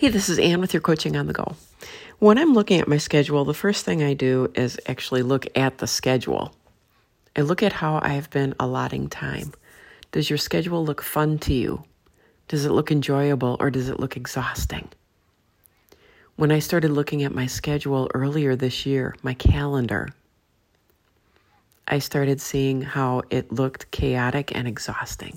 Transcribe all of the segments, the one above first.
Hey, this is Ann with your Coaching on the Go. When I'm looking at my schedule, the first thing I do is actually look at the schedule. I look at how I've been allotting time. Does your schedule look fun to you? Does it look enjoyable, or does it look exhausting? When I started looking at my schedule earlier this year, my calendar, I started seeing how it looked chaotic and exhausting.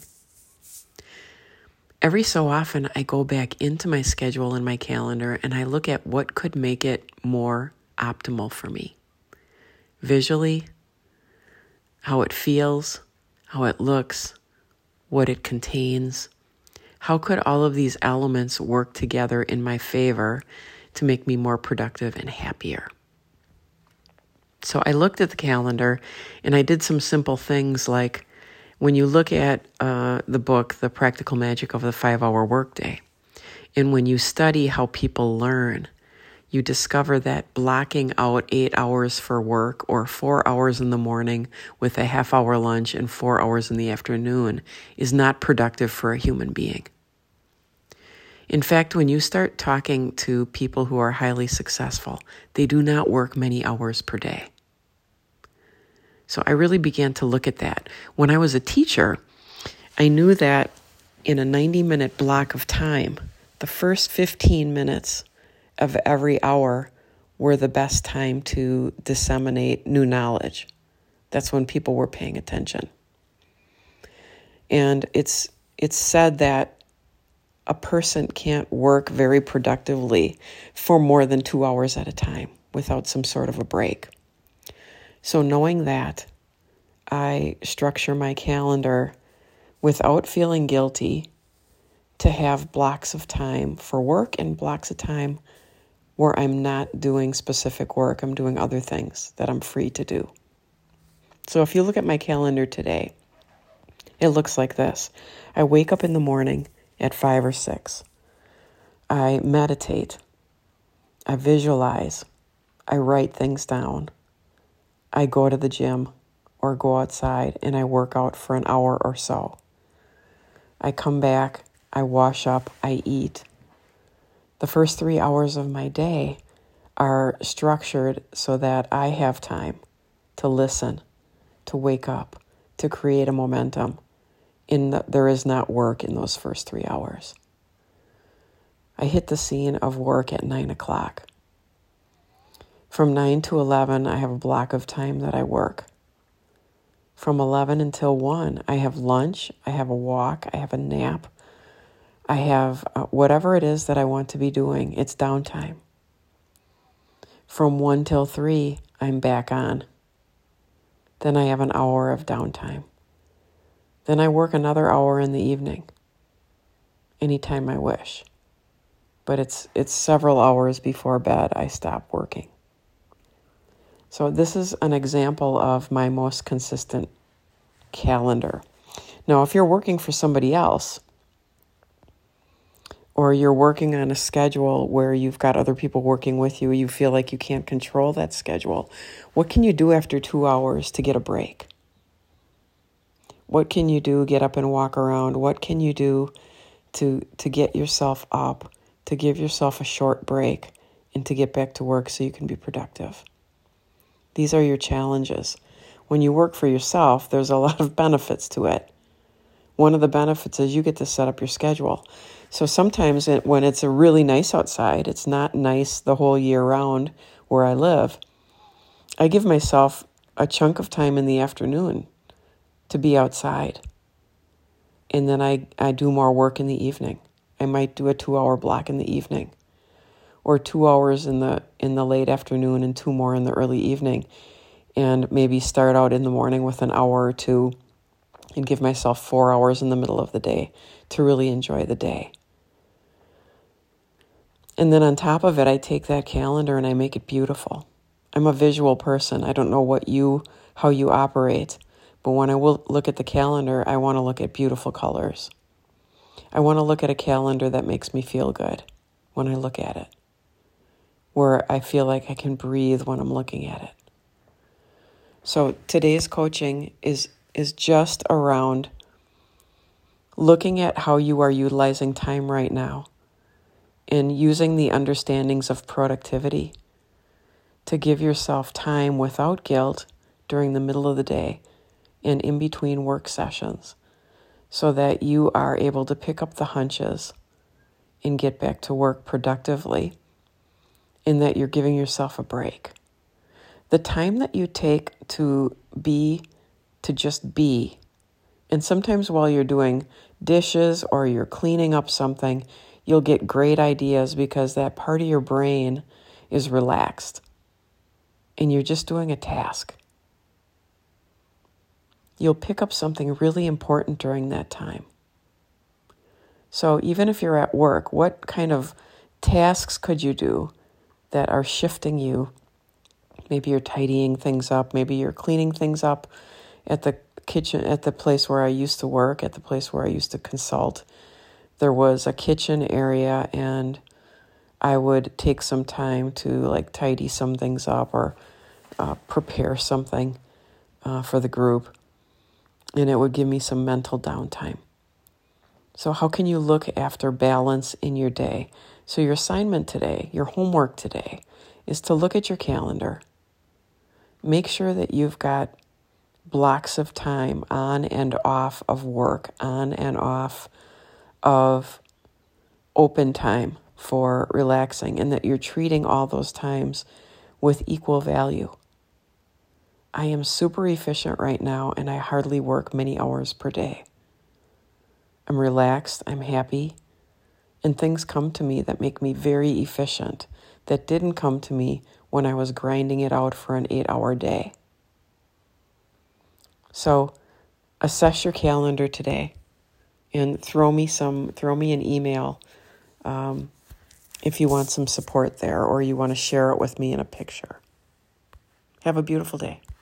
Every so often, I go back into my schedule and my calendar and I look at what could make it more optimal for me. Visually, how it feels, how it looks, what it contains. How could all of these elements work together in my favor to make me more productive and happier? So I looked at the calendar and I did some simple things like, when you look at the book, The Practical Magic of the 5-Hour Workday, and when you study how people learn, you discover that blocking out 8 hours for work or 4 hours in the morning with a half-hour lunch and 4 hours in the afternoon is not productive for a human being. In fact, when you start talking to people who are highly successful, they do not work many hours per day. So I really began to look at that. When I was a teacher, I knew that in a 90-minute block of time, the first 15 minutes of every hour were the best time to disseminate new knowledge. That's when people were paying attention. And it's said that a person can't work very productively for more than 2 hours at a time without some sort of a break. So knowing that, I structure my calendar without feeling guilty to have blocks of time for work and blocks of time where I'm not doing specific work. I'm doing other things that I'm free to do. So if you look at my calendar today, it looks like this. I wake up in the morning at 5 or 6. I meditate. I visualize. I write things down. I go to the gym or go outside and I work out for an hour or so. I come back, I wash up, I eat. The first 3 hours of my day are structured so that I have time to listen, to wake up, to create a momentum. There is not work in those first 3 hours. I hit the scene of work at 9 o'clock. From 9 to 11, I have a block of time that I work. From 11 until 1, I have lunch, I have a walk, I have a nap. I have whatever it is that I want to be doing. It's downtime. From 1 till 3, I'm back on. Then I have an hour of downtime. Then I work another hour in the evening, anytime I wish. But it's several hours before bed I stop working. So this is an example of my most consistent calendar. Now, if you're working for somebody else, or you're working on a schedule where you've got other people working with you, you feel like you can't control that schedule, what can you do after 2 hours to get a break? What can you do? Get up and walk around. What can you do to get yourself up, to give yourself a short break, and to get back to work so you can be productive? These are your challenges. When you work for yourself, there's a lot of benefits to it. One of the benefits is you get to set up your schedule. So sometimes when it's really nice outside, it's not nice the whole year round where I live, I give myself a chunk of time in the afternoon to be outside. And then I do more work in the evening. I might do a 2-hour block in the evening, or 2 hours in the late afternoon and 2 more in the early evening, and maybe start out in the morning with an hour or 2 and give myself 4 hours in the middle of the day to really enjoy the day. And then on top of it, I take that calendar and I make it beautiful. I'm a visual person. I don't know how you operate, but when I will look at the calendar, I want to look at beautiful colors. I want to look at a calendar that makes me feel good when I look at it, where I feel like I can breathe when I'm looking at it. So today's coaching is just around looking at how you are utilizing time right now in using the understandings of productivity to give yourself time without guilt during the middle of the day and in between work sessions so that you are able to pick up the hunches and get back to work productively, in that you're giving yourself a break. The time that you take to just be, and sometimes while you're doing dishes or you're cleaning up something, you'll get great ideas because that part of your brain is relaxed and you're just doing a task. You'll pick up something really important during that time. So even if you're at work, what kind of tasks could you do that are shifting you? Maybe you're tidying things up. Maybe you're cleaning things up at the kitchen, at the place where I used to work, at the place where I used to consult. There was a kitchen area, and I would take some time to tidy some things up or prepare something for the group, and it would give me some mental downtime. So how can you look after balance in your day? So your assignment today, your homework today, is to look at your calendar. Make sure that you've got blocks of time on and off of work, on and off of open time for relaxing, and that you're treating all those times with equal value. I am super efficient right now, and I hardly work many hours per day. I'm relaxed, I'm happy, and things come to me that make me very efficient that didn't come to me when I was grinding it out for an 8-hour day. So assess your calendar today and throw me an email if you want some support there or you want to share it with me in a picture. Have a beautiful day.